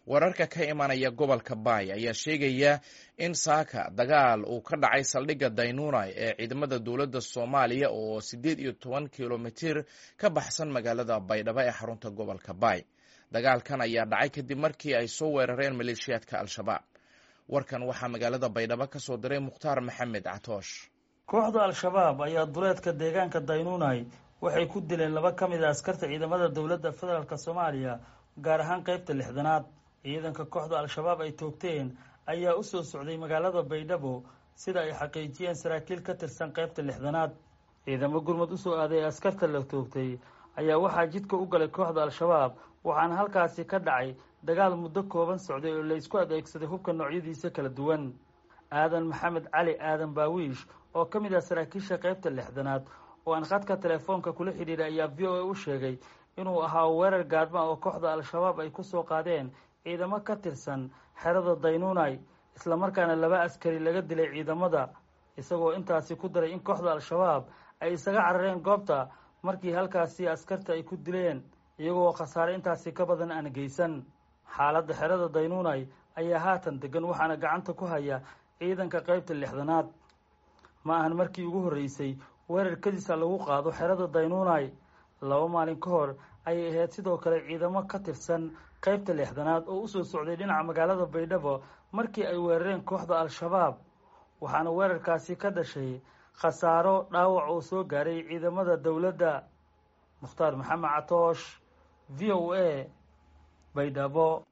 wararka ka imanaya gobolka Baay ayaa sheegaya in saaka dagaal uu ka dhacay saldhigga Daynuunay ee ciidamada dowladda Soomaaliya oo 18 kilomitir ka baxsan magaalada Baydhabo ee xarunta gobolka Baay. Dagaalkan ayaa dhacay kadib markii ay soo weerareen maleeshiyaadka Al-Shabaab. Warkan waxaa magaalada Baydhabo ka soo diray Mukhtaar Maxamed Catoosh. Kooxda Al-Shabaab ayaa duleedka deegaanka Daynuunay waxay ku dileen laba ka mid ah askarta ciidamada dowladda federaalka Soomaaliya gaar ahaan qaybta 6aad. ciidanka kooxda Al-Shabaab ay toogteen ayaa u soo socday magaalada Baydhabo sida ay xaqiijiyeen saraakiil ka tirsan qaybta 6aad. ciidamo gurmad u soo aaday askarta la toogtay ayaa waxaa jidka u galay kooxda Al-Shabaab waxaana halkaasi ka dhacay dagaal muddo kooban socday oo la isku adeegsaday hubka noocyadiisa kala duwan. Aadan Maxamed Cali Aadan Baawiish oo ka mid ah saraakiisha qaybta 6aad oo aan khadka telefoonka kula xidhiidhay ayaa VOA u sheegay inuu ahaa weerar gaadma oo kooxda Al-Shabaab ay ku soo qaadeen ciidamo ka tirsan xerada Daynuunay isla markaana 2 askari laga dilay ciidamada, isagoo intaasi ku daray in kooxda Al-Shabaab ay isaga carareen goobta markii halkaasi askarta ay ku dileen iyagoo khasaare intaasi ka badan aan geysan. xaaladda xerada Daynuunay ayaa haatan degan waxaana gacanta ku haya ciidanka qaybta 6aad. ma ahan markii ugu horreysay weerar kadisa lagu qaado xerada Daynuunay. 2 maalin ka hor ayay ahayd sidoo kale ciidamo ka tirsan qaybta 6aad oo u soo socday dhinaca magaalada Baydhabo markii ay weerareen kooxda Al-Shabaab, waxaana weerarkaasi ka dhashay khasaaro dhaawac oo soo gaaray ciidamada dowladda. Mukhtaar Maxamed Catoosh, VOA, Baydhabo.